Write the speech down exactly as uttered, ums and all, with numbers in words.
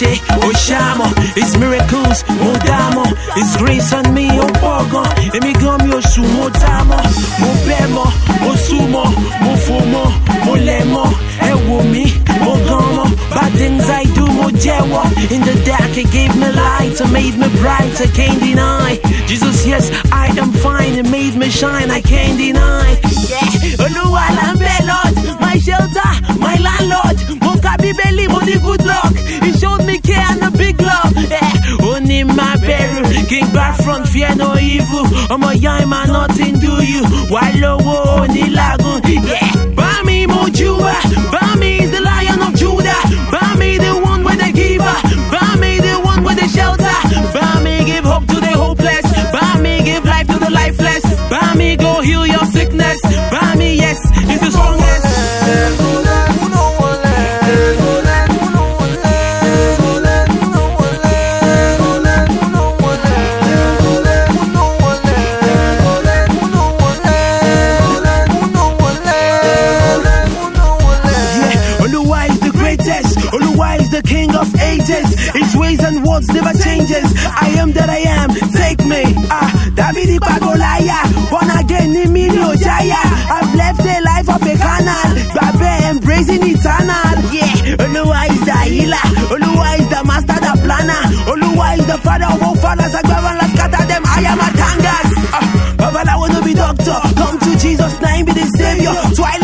Oshe, Oshamo, His miracles, Modamo, His grace on me, Opogon, Emigami Osumo Tamo, Mobemo, Mosumo, Mofomo, Molemo, Ewomi, Mogomo, bad things I do, Mojewo. In the dark, He gave me light, He made me bright, I can't deny. Jesus, yes, I am fine, He made me shine, I can't deny. Yeah, Oluwalambe, Lord, my shelter, my landlord, Mokabi Belly, Money good luck. He showed me care and a big love. Yeah, only my barrel, King back front, fear no evil. I'm a young man, nothing do you. While only lagoon, yeah. Bami Mojua, Bami is the Lion of Judah. Bami the one with the giver. Bami the one with the shelter. Bami give hope to the hopeless. Bami give life to the lifeless. Bami go heal your sickness. Bami, yes, is the strongest. The King of ages, His ways and words never changes. I am that I am, take me. Ah, Davidi Pagolaya, born again in Minio Jaya. I've left the life of a canal, Babe embracing eternal. Yeah, Oluwa is the healer, Oluwa is the master, the planner, Oluwa is the father of all fathers. I go and let's scatter them. I am a tangas. Ah, Baba, I want to be doctor. Come to Jesus' name, be the savior. Twilight.